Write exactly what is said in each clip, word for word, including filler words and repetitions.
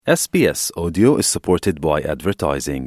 ét bê ét Audio is supported by advertising.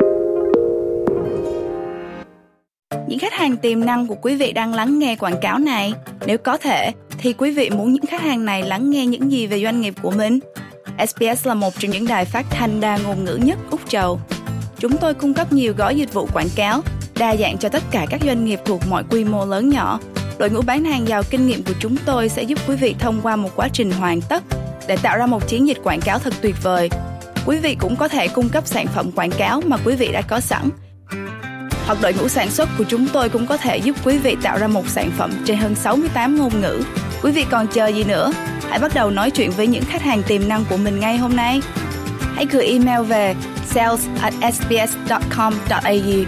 Những khách hàng tiềm năng của quý vị đang lắng nghe quảng cáo này. Nếu có thể, thì quý vị muốn những khách hàng này lắng nghe những gì về doanh nghiệp của mình? ét bê ét là một trong những đài phát thanh đa ngôn ngữ nhất Úc Châu. Chúng tôi cung cấp nhiều gói dịch vụ quảng cáo, đa dạng cho tất cả các doanh nghiệp thuộc mọi quy mô lớn nhỏ. Đội ngũ bán hàng giàu kinh nghiệm của chúng tôi sẽ giúp quý vị thông qua một quá trình hoàn tất để tạo ra một chiến dịch quảng cáo thật tuyệt vời. Quý vị cũng có thể cung cấp sản phẩm quảng cáo mà quý vị đã có sẵn. Hoặc đội ngũ sản xuất của chúng tôi cũng có thể giúp quý vị tạo ra một sản phẩm trên hơn sáu mươi tám ngôn ngữ. Quý vị còn chờ gì nữa? Hãy bắt đầu nói chuyện với những khách hàng tiềm năng của mình ngay hôm nay. Hãy gửi email về sales at s b s dot com dot a u.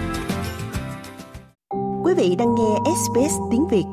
Quý vị đang nghe ét bê ét tiếng Việt.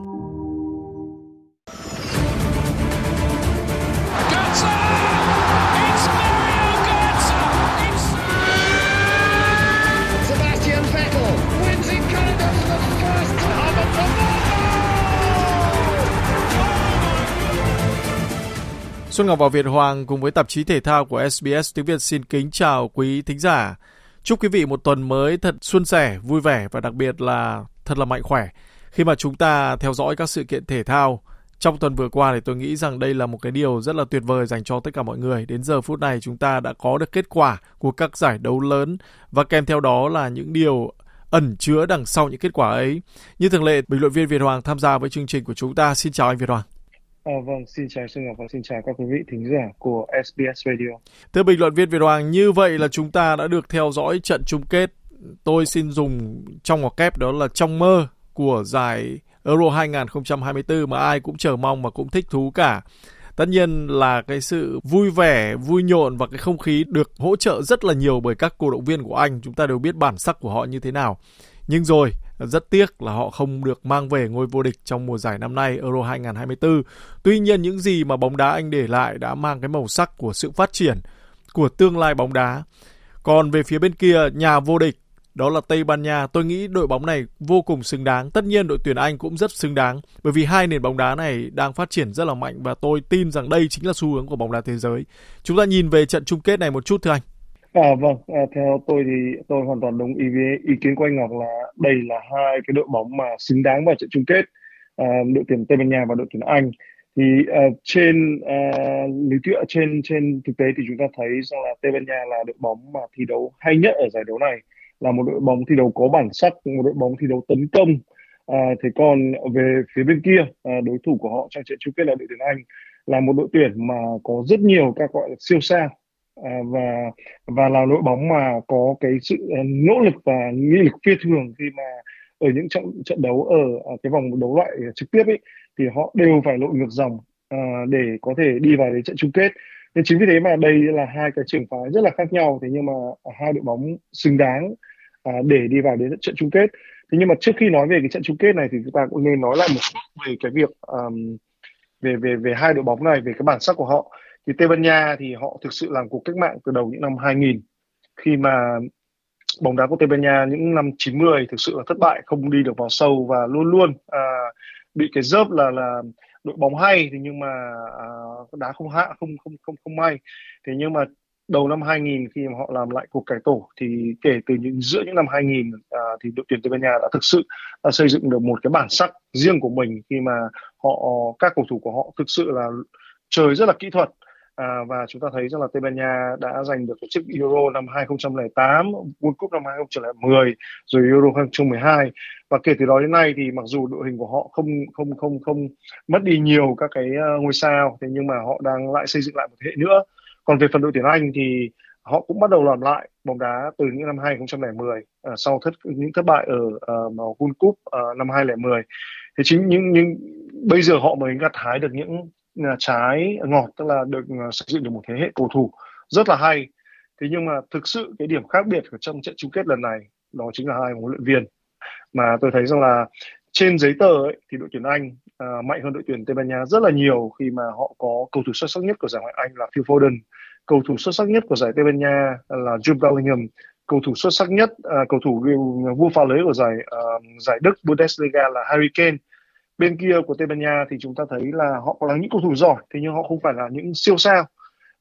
Xuân Ngọc và Việt Hoàng cùng với tạp chí thể thao của ét bê ét tiếng Việt xin kính chào quý thính giả. Chúc quý vị một tuần mới thật suôn sẻ, vui vẻ và đặc biệt là thật là mạnh khỏe khi mà chúng ta theo dõi các sự kiện thể thao. Trong tuần vừa qua thì tôi nghĩ rằng đây là một cái điều rất là tuyệt vời dành cho tất cả mọi người. Đến giờ phút này chúng ta đã có được kết quả của các giải đấu lớn và kèm theo đó là những điều ẩn chứa đằng sau những kết quả ấy. Như thường lệ, bình luận viên Việt Hoàng tham gia với chương trình của chúng ta. Xin chào anh Việt Hoàng. À, vâng, xin chào Xuân Ngọc và xin chào các quý vị thính giả của ét bê ét Radio. Thưa bình luận viên Việt Hoàng, như vậy là chúng ta đã được theo dõi trận chung kết. Tôi xin dùng trong ngoặc kép đó là trong mơ của giải Euro hai không hai tư mà ai cũng chờ mong và cũng thích thú cả. Tất nhiên là cái sự vui vẻ, vui nhộn và cái không khí được hỗ trợ rất là nhiều bởi các cổ động viên của Anh. Chúng ta đều biết bản sắc của họ như thế nào. Nhưng rồi, rất tiếc là họ không được mang về ngôi vô địch trong mùa giải năm nay Euro hai không hai tư. Tuy nhiên những gì mà bóng đá Anh để lại đã mang cái màu sắc của sự phát triển, của tương lai bóng đá. Còn về phía bên kia, nhà vô địch, đó là Tây Ban Nha. Tôi nghĩ đội bóng này vô cùng xứng đáng. Tất nhiên đội tuyển Anh cũng rất xứng đáng, bởi vì hai nền bóng đá này đang phát triển rất là mạnh và tôi tin rằng đây chính là xu hướng của bóng đá thế giới. Chúng ta nhìn về trận chung kết này một chút thưa anh. À, vâng, à, theo tôi thì tôi hoàn toàn đồng ý với ý kiến của anh Ngọc là đây là hai cái đội bóng mà xứng đáng vào trận chung kết, à, đội tuyển Tây Ban Nha và đội tuyển Anh. Thì uh, trên uh, lý thuyết trên trên thực tế thì chúng ta thấy rằng là Tây Ban Nha là đội bóng mà thi đấu hay nhất ở giải đấu này, là một đội bóng thi đấu có bản sắc, một đội bóng thi đấu tấn công. À, thế còn về phía bên kia, à, đối thủ của họ trong trận chung kết là đội tuyển Anh, là một đội tuyển mà có rất nhiều các gọi là siêu sao. À, và và là đội bóng mà có cái sự nỗ lực và nghị lực phi thường khi mà ở những trận trận đấu ở, ở cái vòng đấu loại trực tiếp ấy thì họ đều phải lội ngược dòng à, để có thể đi vào đến trận chung kết. Nên chính vì thế mà đây là hai cái trường phái rất là khác nhau, thế nhưng mà hai đội bóng xứng đáng à, để đi vào đến trận chung kết. Thế nhưng mà trước khi nói về cái trận chung kết này thì chúng ta cũng nên nói lại một chút về cái việc um, về về về hai đội bóng này, về cái bản sắc của họ. Thì Tây Ban Nha thì họ thực sự làm cuộc cách mạng từ đầu những năm hai nghìn, khi mà bóng đá của Tây Ban Nha những năm chín mươi thực sự là thất bại, không đi được vào sâu và luôn luôn à, bị cái dớp là là đội bóng hay thì nhưng mà à, đá không hạ không không không không may. Thế nhưng mà đầu năm hai nghìn khi mà họ làm lại cuộc cải tổ thì kể từ những giữa những năm hai nghìn à, thì đội tuyển Tây Ban Nha đã thực sự đã xây dựng được một cái bản sắc riêng của mình, khi mà họ các cầu thủ của họ thực sự là chơi rất là kỹ thuật. À, và chúng ta thấy rằng là Tây Ban Nha đã giành được cái chức Euro năm hai không không tám, World Cup năm hai không một không, rồi Euro hai không một hai. Và kể từ đó đến nay thì mặc dù đội hình của họ không không không không mất đi nhiều các cái ngôi sao, thế nhưng mà họ đang lại xây dựng lại một thế hệ nữa. Còn về phần đội tuyển Anh thì họ cũng bắt đầu làm lại bóng đá từ những năm hai không không không, à, sau thất những thất bại ở uh, World Cup uh, năm hai không một không. Thì chính những những bây giờ họ mới gặt hái được những trái ngọt, tức là được xây dựng được một thế hệ cầu thủ rất là hay. Thế nhưng mà thực sự cái điểm khác biệt của trong trận chung kết lần này đó chính là hai huấn luyện viên, mà tôi thấy rằng là trên giấy tờ ấy, thì đội tuyển Anh à, mạnh hơn đội tuyển Tây Ban Nha rất là nhiều, khi mà họ có cầu thủ xuất sắc nhất của giải Ngoại hạng Anh là Phil Foden, cầu thủ xuất sắc nhất của giải Tây Ban Nha là Jude Bellingham, cầu thủ xuất sắc nhất à, cầu thủ vua phá lưới của giải à, giải Đức Bundesliga là Harry Kane. Bên kia của Tây Ban Nha thì chúng ta thấy là họ có là những cầu thủ giỏi, thế nhưng họ không phải là những siêu sao.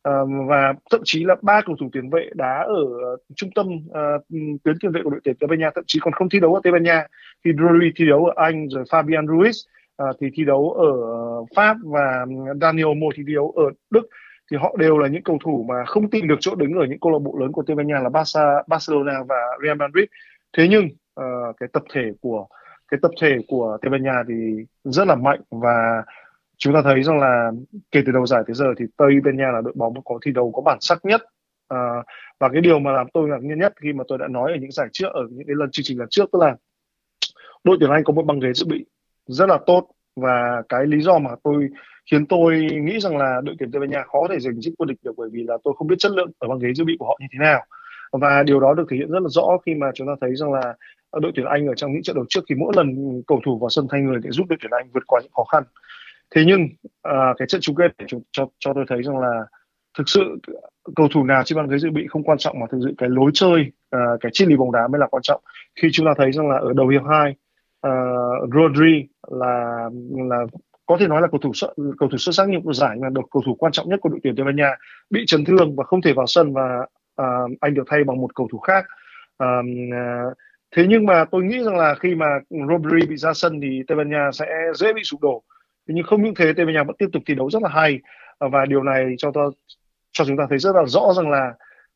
Uh, và thậm chí là ba cầu thủ tiền vệ đá ở uh, trung tâm uh, tuyến tiền vệ của đội tuyển Tây Ban Nha thậm chí còn không thi đấu ở Tây Ban Nha, thì Rodri thi đấu ở Anh, rồi Fabian Ruiz uh, thì thi đấu ở uh, Pháp, và Daniel Olmo thì thi đấu ở Đức. Thì họ đều là những cầu thủ mà không tìm được chỗ đứng ở những câu lạc bộ lớn của Tây Ban Nha là Barca, Barcelona và Real Madrid. Thế nhưng uh, cái tập thể của cái tập thể của Tây Ban Nha thì rất là mạnh, và chúng ta thấy rằng là kể từ đầu giải tới giờ thì Tây Ban Nha là đội bóng có thi đấu có bản sắc nhất. À, và cái điều mà làm tôi ngạc nhiên nhất khi mà tôi đã nói ở những giải trước, ở những cái lần chương trình lần trước, tức là đội tuyển Anh có một băng ghế dự bị rất là tốt, và cái lý do mà tôi khiến tôi nghĩ rằng là đội tuyển Tây Ban Nha khó thể giành chức vô địch được bởi vì là tôi không biết chất lượng ở băng ghế dự bị của họ như thế nào, và điều đó được thể hiện rất là rõ khi mà chúng ta thấy rằng là đội tuyển Anh ở trong những trận đấu trước thì mỗi lần cầu thủ vào sân thay người để giúp đội tuyển Anh vượt qua những khó khăn. Thế nhưng à, cái trận chung kết để cho, cho cho tôi thấy rằng là thực sự cầu thủ nào trên băng ghế dự bị không quan trọng, mà thực sự cái lối chơi, à, cái triết lý bóng đá mới là quan trọng. Khi chúng ta thấy rằng là ở đầu hiệp hai, uh, Rodri là là có thể nói là cầu thủ cầu thủ xuất sắc nhất của giải, mà được cầu thủ quan trọng nhất của đội tuyển Tây Ban Nha bị chấn thương và không thể vào sân, và uh, anh được thay bằng một cầu thủ khác. Uh, uh, thế nhưng mà tôi nghĩ rằng là khi mà Rodri bị ra sân thì Tây Ban Nha sẽ dễ bị sụp đổ. Nhưng không những thế, Tây Ban Nha vẫn tiếp tục thi đấu rất là hay, và điều này cho tôi cho chúng ta thấy rất là rõ rằng là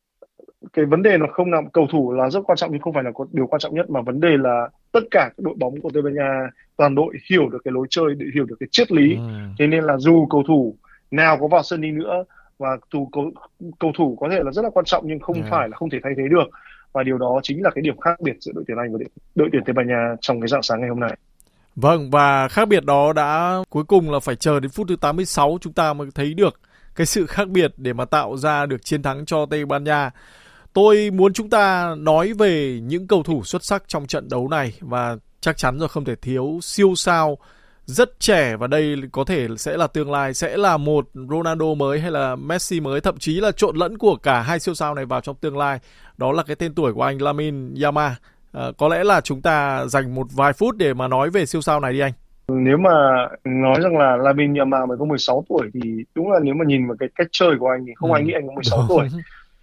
cái vấn đề nó không nằm cầu thủ là rất quan trọng, nhưng không phải là điều quan trọng nhất, mà vấn đề là tất cả các đội bóng của Tây Ban Nha, toàn đội hiểu được cái lối chơi, để hiểu được cái triết lý. Ừ. Thế nên là dù cầu thủ nào có vào sân đi nữa, và cầu, cầu, cầu thủ có thể là rất là quan trọng, nhưng không yeah. phải là không thể thay thế được, và điều đó chính là cái điểm khác biệt giữa đội tuyển Anh và đội tuyển Tây Ban Nha trong cái rạng sáng ngày hôm nay. Vâng, và khác biệt đó đã cuối cùng là phải chờ đến phút thứ tám mươi sáu chúng ta mới thấy được cái sự khác biệt để mà tạo ra được chiến thắng cho Tây Ban Nha. Tôi muốn chúng ta nói về những cầu thủ xuất sắc trong trận đấu này, và chắc chắn rồi không thể thiếu siêu sao rất trẻ, và đây có thể sẽ là tương lai, sẽ là một Ronaldo mới hay là Messi mới, thậm chí là trộn lẫn của cả hai siêu sao này vào trong tương lai. Đó là cái tên tuổi của anh Lamine Yamal. À, có lẽ là chúng ta dành một vài phút để mà nói về siêu sao này đi anh. Nếu mà nói rằng là Lamine Yamal mới có mười sáu tuổi thì đúng là nếu mà nhìn vào cái cách chơi của anh thì không ừ. ai nghĩ anh có mười sáu tuổi.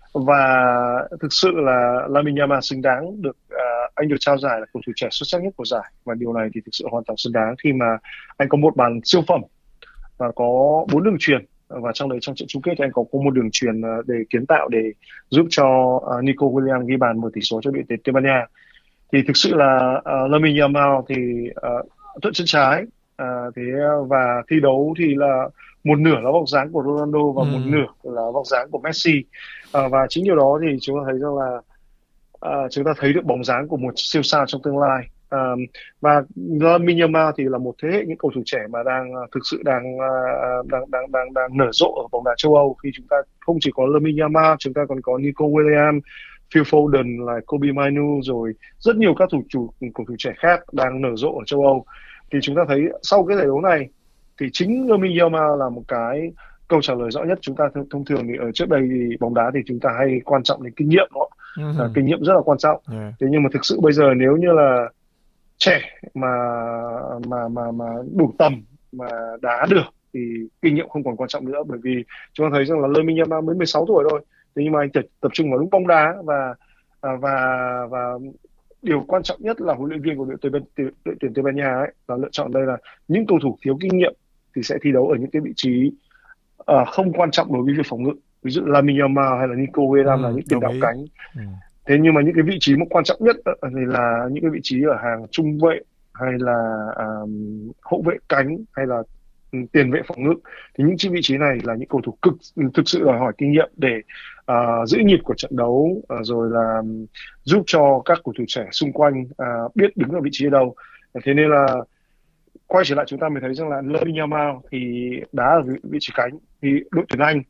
Và thực sự là Lamine Yamal xứng đáng được uh, anh được trao giải là cầu thủ trẻ xuất sắc nhất của giải, và điều này thì thực sự hoàn toàn xứng đáng khi mà anh có một bàn siêu phẩm và có bốn đường chuyền, và trong đấy trong trận chung kết thì anh có có một đường chuyền để kiến tạo để giúp cho uh, Nico Williams ghi bàn mở tỷ số cho đội tuyển Tây Ban Nha. Thì thực sự là uh, Lamine Yamal thì uh, thuận chân trái, uh, thế và thi đấu thì là một nửa là vóc dáng của Ronaldo và ừ. một nửa là vóc dáng của Messi, uh, và chính điều đó thì chúng ta thấy rằng là uh, chúng ta thấy được bóng dáng của một siêu sao trong tương lai. Um, và Lamine Yamal thì là một thế hệ những cầu thủ trẻ mà đang uh, thực sự đang, uh, đang đang đang đang nở rộ ở bóng đá châu Âu, khi chúng ta không chỉ có Lamine Yamal, chúng ta còn có Nico Williams, Phil Foden, là Kobe Mainoo, rồi rất nhiều các thủ chủ cầu thủ trẻ khác đang nở rộ ở châu Âu. Thì chúng ta thấy sau cái giải đấu này thì chính Lamine Yamal là một cái câu trả lời rõ nhất. Chúng ta thông thường thì ở trước đây thì bóng đá thì chúng ta hay quan trọng đến kinh nghiệm đó, uh-huh. kinh nghiệm rất là quan trọng. Yeah. Thế nhưng mà thực sự bây giờ nếu như là trẻ mà mà mà mà đủ tầm mà đá được thì kinh nghiệm không còn quan trọng nữa, bởi vì chúng ta thấy rằng là Lamine Yamal mới mười sáu tuổi thôi. Thế nhưng mà anh tập, tập trung vào đúng bóng đá, và và và điều quan trọng nhất là huấn luyện viên của đội tuyển đội tuyển Tây Ban Nha ấy là lựa chọn đây là những cầu thủ thiếu kinh nghiệm thì sẽ thi đấu ở những cái vị trí uh, không quan trọng đối với việc phòng ngự, ví dụ Lamine Yamal hay là Nico Williams ừ, là những tiền đạo cánh. Ừ. Thế nhưng mà những cái vị trí mà quan trọng nhất thì là những cái vị trí ở hàng trung vệ, hay là um, hậu vệ cánh, hay là um, tiền vệ phòng ngự. Thì những vị trí này là những cầu thủ cực thực sự đòi hỏi kinh nghiệm để uh, giữ nhịp của trận đấu, uh, rồi là um, giúp cho các cầu thủ trẻ xung quanh uh, biết đứng ở vị trí ở đâu. Thế nên là quay trở lại chúng ta mới thấy rằng là Lamine Yamal thì đá ở vị, vị trí cánh. Thì đội tuyển Anh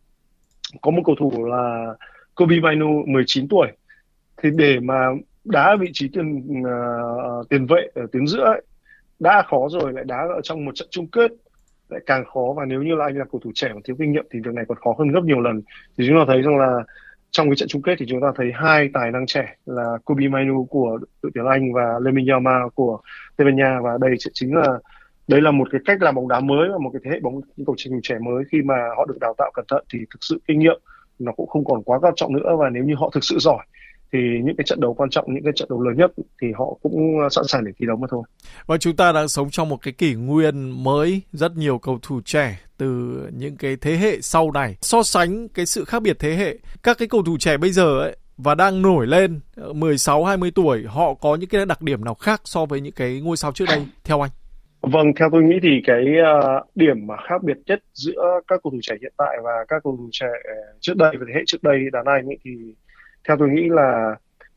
có một cầu thủ là Kobe Mainoo, mười chín tuổi. Thì để mà đá ở vị trí tiền uh, tiền vệ ở tuyến giữa ấy, đã khó rồi, lại đá ở trong một trận chung kết lại càng khó. Và nếu như là anh là cầu thủ trẻ và thiếu kinh nghiệm thì việc này còn khó hơn gấp nhiều lần. Thì chúng ta thấy rằng là trong cái trận chung kết thì chúng ta thấy hai tài năng trẻ là Kobe Mainoo của đội tuyển Anh và Lamine Yamal của Tây Ban Nha, và đây chính là đấy là một cái cách làm bóng đá mới và một cái thế hệ bóng những cầu thủ trẻ mới khi mà họ được đào tạo cẩn thận thì thực sự kinh nghiệm nó cũng không còn quá quan trọng nữa, và nếu như họ thực sự giỏi thì những cái trận đấu quan trọng, những cái trận đấu lớn nhất thì họ cũng sẵn sàng để thi đấu mà thôi. Và chúng ta đang sống trong một cái kỷ nguyên mới, rất nhiều cầu thủ trẻ từ những cái thế hệ sau này. So sánh cái sự khác biệt thế hệ, các cái cầu thủ trẻ bây giờ ấy và đang nổi lên mười sáu hai mươi tuổi, họ có những cái đặc điểm nào khác so với những cái ngôi sao trước đây theo anh? Vâng, theo tôi nghĩ thì cái uh, điểm mà khác biệt nhất giữa các cầu thủ trẻ hiện tại và các cầu thủ trẻ trước đây và thế hệ trước đây đàn anh ấy, thì theo tôi nghĩ là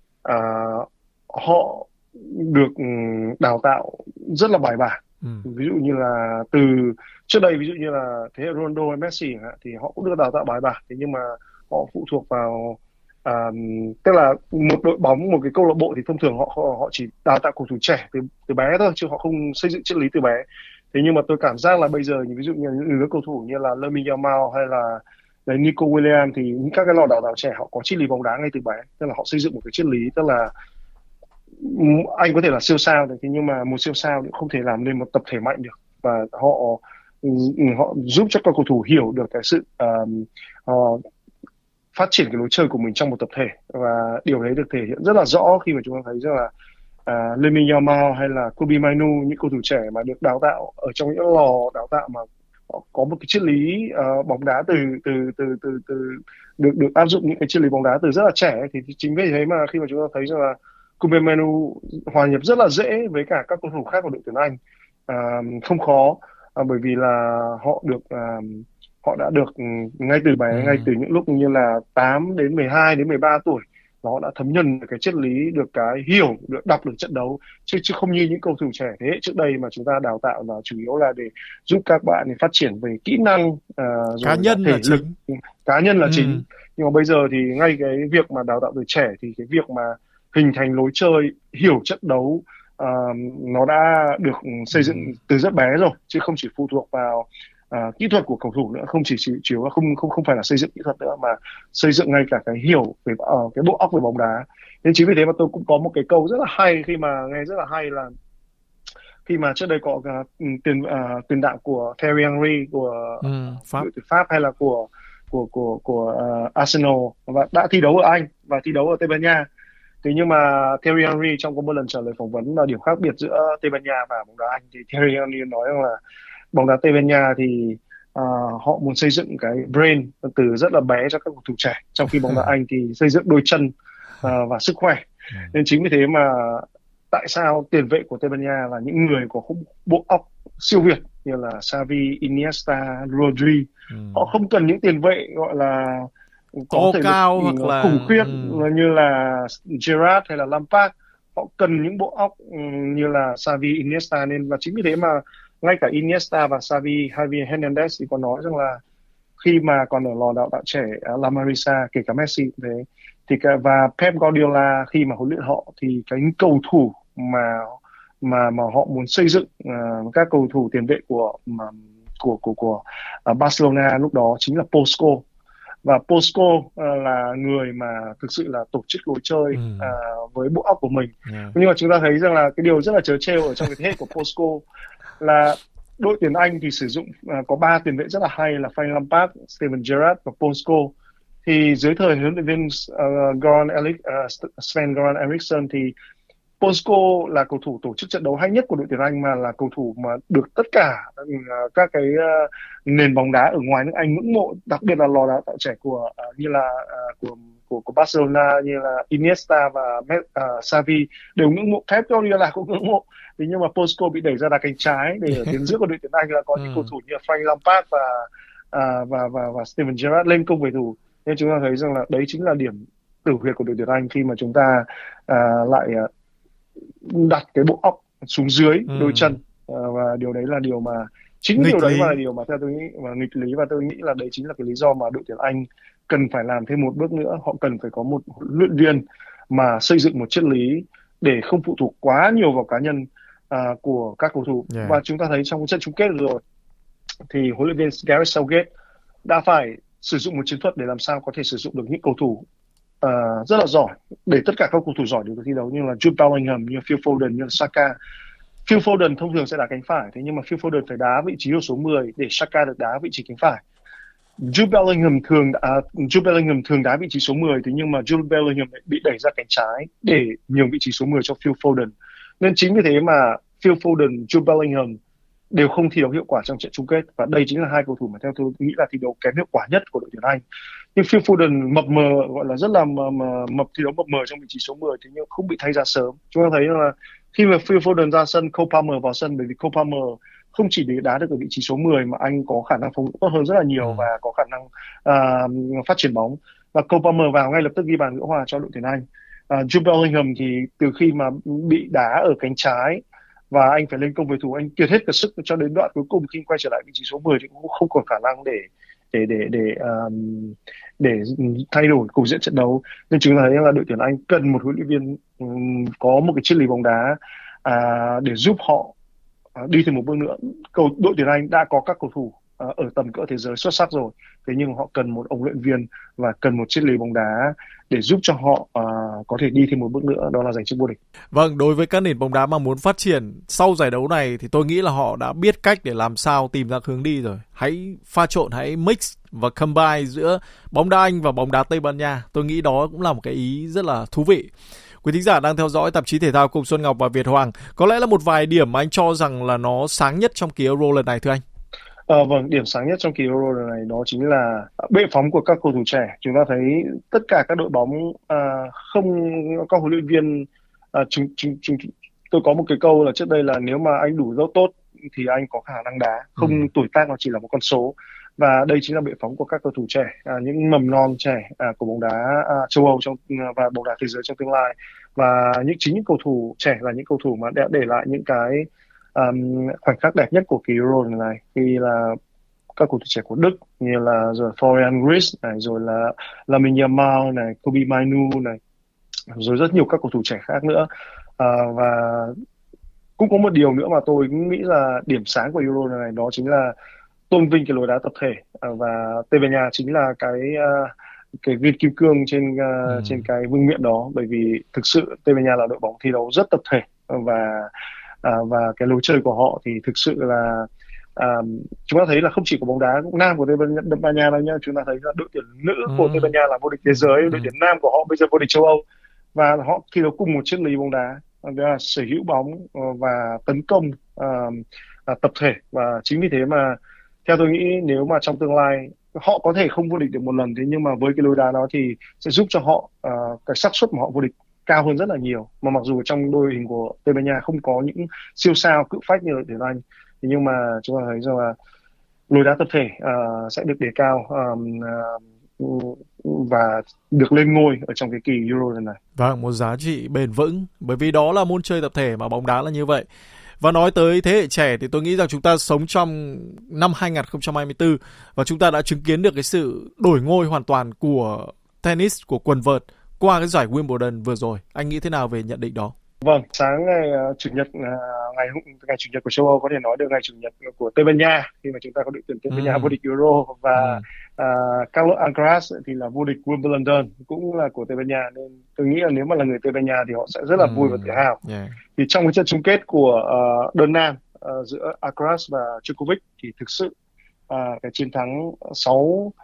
uh, họ được đào tạo rất là bài bản. Ừ. Ví dụ như là từ trước đây, ví dụ như là thế hệ Ronaldo hay Messi thì họ cũng được đào tạo bài bản, thế nhưng mà họ phụ thuộc vào uh, tức là một đội bóng, một cái câu lạc bộ thì thông thường họ họ chỉ đào tạo cầu thủ trẻ từ từ bé thôi, chứ họ không xây dựng triết lý từ bé. Thế nhưng mà tôi cảm giác là bây giờ ví dụ như những lứa cầu thủ như là Lamine Yamal hay là đấy, Nico Williams thì những các cái lò đào tạo trẻ họ có triết lý bóng đá ngay từ bé, tức là họ xây dựng một cái triết lý, tức là anh có thể là siêu sao thế nhưng mà một siêu sao cũng không thể làm nên một tập thể mạnh được, và họ họ giúp cho các cầu thủ hiểu được cái sự um, uh, phát triển cái lối chơi của mình trong một tập thể, và điều đấy được thể hiện rất là rõ khi mà chúng ta thấy rằng là uh, Lamine Yamal hay là Kobe Mainu, những cầu thủ trẻ mà được đào tạo ở trong những lò đào tạo mà họ có một cái triết lý uh, bóng đá từ từ từ từ từ được được áp dụng những cái triết lý bóng đá từ rất là trẻ, thì chính vì thế mà khi mà chúng ta thấy rằng là Kobe Mainu hòa nhập rất là dễ với cả các cầu thủ khác của đội tuyển Anh, uh, không khó, uh, bởi vì là họ được uh, họ đã được ngay từ bé, ừ. ngay từ những lúc như là tám đến mười hai đến mười ba tuổi, nó đã thấm nhuần được cái triết lý, được cái hiểu, được đọc được trận đấu, chứ chứ không như những cầu thủ trẻ thế hệ trước đây mà chúng ta đào tạo là chủ yếu là để giúp các bạn phát triển về kỹ năng, uh, cá nhân là chính, cá nhân là ừ. chính. Nhưng mà bây giờ thì ngay cái việc mà đào tạo từ trẻ thì cái việc mà hình thành lối chơi, hiểu trận đấu, uh, nó đã được xây dựng từ rất bé rồi, chứ không chỉ phụ thuộc vào uh, kỹ thuật của cầu thủ nữa, không chỉ chỉ chiếu không không không phải là xây dựng kỹ thuật nữa, mà xây dựng ngay cả cái hiểu về uh, cái bộ óc về bóng đá. Nên chính vì thế mà tôi cũng có một cái câu rất là hay, khi mà nghe rất là hay là khi mà trước đây có uh, tiền uh, tiền đạo của Thierry Henry của ừ, Pháp. đội tuyển Pháp hay là của của của của uh, Arsenal, và đã thi đấu ở Anh và thi đấu ở Tây Ban Nha. Thế nhưng mà Thierry Henry trong có một lần trả lời phỏng vấn là điểm khác biệt giữa Tây Ban Nha và bóng đá Anh, thì Thierry Henry nói rằng là bóng đá Tây Ban Nha thì uh, họ muốn xây dựng cái brain từ rất là bé cho các cầu thủ trẻ, trong khi bóng đá Anh thì xây dựng đôi chân uh, và sức khỏe. Nên chính vì thế mà tại sao tiền vệ của Tây Ban Nha là những người có bộ óc siêu việt như là Xavi, Iniesta, Rodri, ừ. họ không cần những tiền vệ gọi là có thể cao hoặc là khủng khiếp ừ. như là Gerrard hay là Lampard. Họ cần những bộ óc như là Xavi, Iniesta. Nên và chính vì thế mà ngay cả Iniesta và Xavi, Javi Hernandez thì có nói rằng là khi mà còn ở lò đào tạo trẻ La Masia, kể cả Messi cũng thế, thì cả, và Pep Guardiola khi mà huấn luyện họ thì cái cầu thủ mà mà mà họ muốn xây dựng uh, các cầu thủ tiền vệ của mà, của của của uh, Barcelona lúc đó chính là Posco. Và Posco uh, là người mà thực sự là tổ chức lối chơi uh, với bộ óc của mình. Yeah. Nhưng mà chúng ta thấy rằng là cái điều rất là trớ trêu ở trong cái thế hệ của Posco là đội tuyển Anh thì sử dụng uh, có ba tiền vệ rất là hay là Frank Lampard, Steven Gerrard và Posco. Thì dưới thời huấn luyện viên uh, Goran Eric, uh, Sven Goran Eriksson thì Posco là cầu thủ tổ chức trận đấu hay nhất của đội tuyển Anh, mà là cầu thủ mà được tất cả uh, các cái uh, nền bóng đá ở ngoài nước Anh ngưỡng mộ, đặc biệt là lò đào tạo trẻ của uh, như là uh, của, của của Barcelona như là Iniesta và uh, Xavi đều ngưỡng mộ, Pep Guardiola cũng ngưỡng mộ. Thế nhưng mà Posco bị đẩy ra đá cánh trái để ở tuyến giữa của đội tuyển Anh là có những cầu thủ như Frank Lampard và uh, và và và Steven Gerrard lên công về thủ. Nên chúng ta thấy rằng là đấy chính là điểm tử huyệt của đội tuyển Anh khi mà chúng ta uh, lại uh, đặt cái bộ óc xuống dưới ừ. đôi chân, uh, và điều đấy là điều mà chính nghịch điều đấy lý. Mà là điều mà theo tôi nghĩ mà nghịch lý, và tôi nghĩ là đấy chính là cái lý do mà đội tuyển Anh cần phải làm thêm một bước nữa. Họ cần phải có một huấn luyện viên mà xây dựng một triết lý để không phụ thuộc quá nhiều vào cá nhân uh, của các cầu thủ. Yeah. Và chúng ta thấy trong trận chung kết rồi thì huấn luyện viên Gareth Southgate đã phải sử dụng một chiến thuật để làm sao có thể sử dụng được những cầu thủ uh, rất là giỏi, để tất cả các cầu thủ giỏi đều được thi đấu, như là Jude Bellingham, như Phil Foden, như là Saka. Phil Foden thông thường sẽ đá cánh phải, thế nhưng mà Phil Foden phải đá vị trí ở số mười để Xhaka được đá vị trí cánh phải. Jude Bellingham thường à, Jude Bellingham thường đá vị trí số mười, thế nhưng mà Jude Bellingham bị đẩy ra cánh trái để nhường vị trí số mười cho Phil Foden. Nên chính vì thế mà Phil Foden, Jude Bellingham đều không thi đấu hiệu quả trong trận chung kết, và đây chính là hai cầu thủ mà theo tôi nghĩ là thi đấu kém hiệu quả nhất của đội tuyển Anh. Nhưng Phil Foden mập mờ, gọi là rất là mập, mập thi đấu mập mờ trong vị trí số mười, thế nhưng không bị thay ra sớm. Chúng ta thấy là khi mà Phil Foden ra sân, Cole Palmer vào sân, bởi vì Cole Palmer không chỉ để đá được ở vị trí số mười mà anh có khả năng phòng thủ tốt hơn rất là nhiều và có khả năng uh, phát triển bóng, và Cole Palmer vào ngay lập tức ghi bàn gỡ hòa cho đội tuyển Anh. Uh, Jude Bellingham thì từ khi mà bị đá ở cánh trái và anh phải lên công về thủ, anh kiệt hết cả sức cho đến đoạn cuối cùng, khi quay trở lại vị trí số mười thì cũng không còn khả năng để để để để um, để thay đổi cục diện trận đấu. Nên chúng ta thấy là đội tuyển Anh cần một huấn luyện viên um, có một cái triết lý bóng đá uh, để giúp họ uh, đi thêm một bước nữa. Cầu đội tuyển Anh đã có các cầu thủ uh, ở tầm cỡ thế giới xuất sắc rồi, thế nhưng họ cần một ông luyện viên và cần một triết lý bóng đá để giúp cho họ uh, có thể đi thêm một bước nữa, đó là giành chức vô địch. Vâng, đối với các nền bóng đá mà muốn phát triển sau giải đấu này thì tôi nghĩ là họ đã biết cách để làm sao tìm ra hướng đi rồi. Hãy pha trộn, hãy mix và combine giữa bóng đá Anh và bóng đá Tây Ban Nha. Tôi nghĩ đó cũng là một cái ý rất là thú vị. Quý thính giả đang theo dõi tạp chí thể thao cùng Xuân Ngọc và Việt Hoàng. Có lẽ là một vài điểm mà anh cho rằng là nó sáng nhất trong kỳ Euro lần này thưa anh? À, vâng, điểm sáng nhất trong kỳ Euro lần này đó chính là bệ phóng của các cầu thủ trẻ. Chúng ta thấy tất cả các đội bóng à, không có huấn luyện viên. À, chúng, chúng, chúng, tôi có một cái câu là trước đây là nếu mà anh đủ dấu tốt thì anh có khả năng đá, không ừ. tuổi tác nó chỉ là một con số. Và đây chính là bệ phóng của các cầu thủ trẻ, à, những mầm non trẻ à, của bóng đá à, châu Âu trong và bóng đá thế giới trong tương lai. Và những chính những cầu thủ trẻ là những cầu thủ mà đã để lại những cái Um, khoảnh khắc đẹp nhất của kỳ Euro này, khi là các cầu thủ trẻ của Đức như là rồi Florian Wirtz này, rồi là Lamine Yamal này, Kobe Mainu này, rồi rất nhiều các cầu thủ trẻ khác nữa. Uh, và cũng có một điều nữa mà tôi nghĩ là điểm sáng của Euro này, đó chính là tôn vinh cái lối đá tập thể, uh, và Tây Ban Nha chính là cái uh, cái viên kim cương trên uh, ừ. trên cái vương miện đó, bởi vì thực sự Tây Ban Nha là đội bóng thi đấu rất tập thể, và À, và cái lối chơi của họ thì thực sự là à, chúng ta thấy là không chỉ có bóng đá cũng nam của Tây Ban, Ban Nha đâu nhá, chúng ta thấy là đội tuyển nữ ừ. của Tây Ban Nha là vô địch thế giới, ừ. đội tuyển nam của họ bây giờ vô địch châu Âu, và họ thi đấu cùng một triết lý bóng đá, đó là sở hữu bóng và tấn công à, à, tập thể. Và chính vì thế mà theo tôi nghĩ nếu mà trong tương lai họ có thể không vô địch được một lần, thế nhưng mà với cái lối đá đó thì sẽ giúp cho họ à, cái xác suất mà họ vô địch cao hơn rất là nhiều. Mà mặc dù trong đội hình của Tây Ban Nha không có những siêu sao cự phách như đội tuyển Anh, nhưng mà chúng ta thấy rằng là lối đá tập thể uh, sẽ được đề cao um, uh, và được lên ngôi ở trong cái kỳ Euro lần này. Vâng, một giá trị bền vững, bởi vì đó là môn chơi tập thể mà bóng đá là như vậy. Và nói tới thế hệ trẻ thì tôi nghĩ rằng chúng ta sống trong năm hai không hai tư và chúng ta đã chứng kiến được cái sự đổi ngôi hoàn toàn của tennis, của quần vợt qua cái giải Wimbledon vừa rồi. Anh nghĩ thế nào về nhận định đó? Vâng, sáng ngày uh, chủ nhật uh, ngày ngày chủ nhật của châu Âu, có thể nói được ngày chủ nhật của Tây Ban Nha, khi mà chúng ta có đội tuyển Tây Ban Nha ừ. vô địch Euro, và ừ. uh, Carlos Alcaraz thì là vô địch Wimbledon cũng là của Tây Ban Nha, nên tôi nghĩ là nếu mà là người Tây Ban Nha thì họ sẽ rất là ừ. vui và tự hào. Yeah. Thì trong cái trận chung kết của uh, đơn nam uh, giữa Alcaraz và Djokovic thì thực sự uh, cái chiến thắng sáu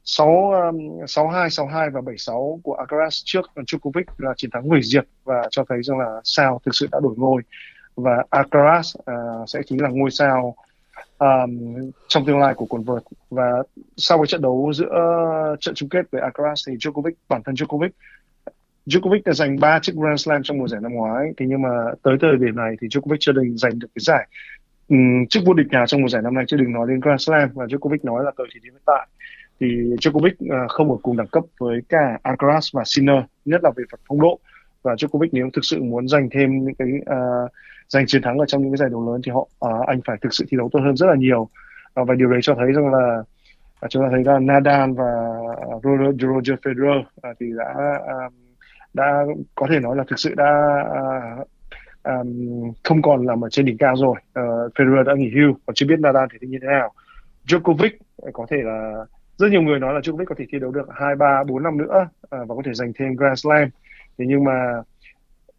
sáu hai, sáu hai và bảy sáu của Alcaraz trước Djokovic là chiến thắng hủy diệt, và cho thấy rằng là sao thực sự đã đổi ngôi, và Alcaraz uh, sẽ chính là ngôi sao um, trong tương lai của quần vợt. Và sau cái trận đấu giữa uh, trận chung kết với Alcaraz thì Djokovic, bản thân Djokovic Djokovic đã giành ba chiếc Grand Slam trong mùa giải năm ngoái, thế nhưng mà tới thời điểm này thì Djokovic chưa định giành được cái giải um, chức vô địch nào trong mùa giải năm nay, chưa đừng nói đến Grand Slam. Và Djokovic nói là tới thời điểm hiện tại thì Djokovic uh, không ở cùng đẳng cấp với cả Alcaraz và Sinner, nhất là về mặt phong độ. Và Djokovic nếu thực sự muốn giành thêm những cái uh, giành chiến thắng ở trong những cái giải đấu lớn thì họ uh, anh phải thực sự thi đấu tốt hơn rất là nhiều. Uh, và điều đấy cho thấy rằng là uh, chúng ta thấy là Nadal và uh, Roger Federer uh, thì đã uh, đã có thể nói là thực sự đã uh, um, không còn làm ở trên đỉnh cao rồi. Uh, Federer đã nghỉ hưu, còn chưa biết Nadal thì như thế nào. Djokovic uh, có thể là rất nhiều người nói là Djokovic có thể thi đấu được hai, ba, bốn năm nữa à, và có thể giành thêm Grand Slam. Thế nhưng mà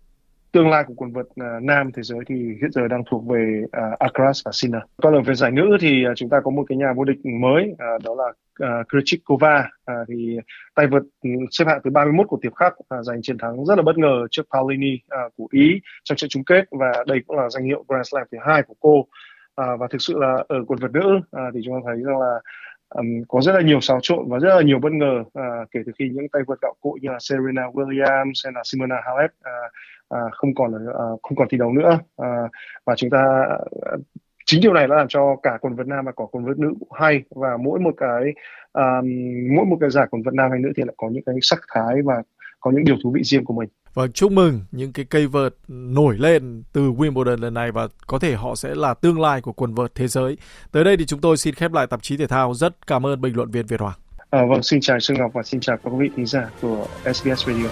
tương lai của quần vợt uh, nam thế giới thì hiện giờ đang thuộc về uh, Alcaraz và Sinner. Còn ở về giải nữ thì uh, chúng ta có một cái nhà vô địch mới, uh, đó là uh, Krejcikova, uh, thì tay vợt xếp hạng thứ ba mươi mốt của Tiệp Khắc, uh, giành chiến thắng rất là bất ngờ trước Paolini uh, của Ý trong trận chung kết, và đây cũng là danh hiệu Grand Slam thứ hai của cô. Uh, và thực sự là ở quần vợt nữ uh, thì chúng ta thấy rằng là Um, có rất là nhiều xáo trộn và rất là nhiều bất ngờ uh, kể từ khi những tay vợt gạo cội như là Serena Williams hay là Simona Halep uh, uh, không còn uh, không còn thi đấu nữa, uh, và chúng ta uh, chính điều này đã làm cho cả quần vợt nam và cả quần vợt nữ cũng hay, và mỗi một cái um, mỗi một cái giải quần vợt nam hay nữ thì lại có những cái sắc thái và có những điều thú vị riêng của mình. Vâng, chúc mừng những cái cây vợt nổi lên từ Wimbledon lần này, và có thể họ sẽ là tương lai của quần vợt thế giới. Tới đây thì chúng tôi xin khép lại tạp chí thể thao. Rất cảm ơn bình luận viên Việt Hoàng. À, vâng, xin chào Xuân Ngọc và xin chào các quý vị thính giả của ét bê ét Radio.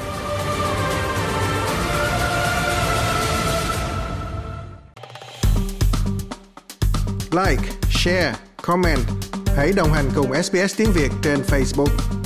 Like, share, comment. Hãy đồng hành cùng ét bê ét Tiếng Việt trên Facebook.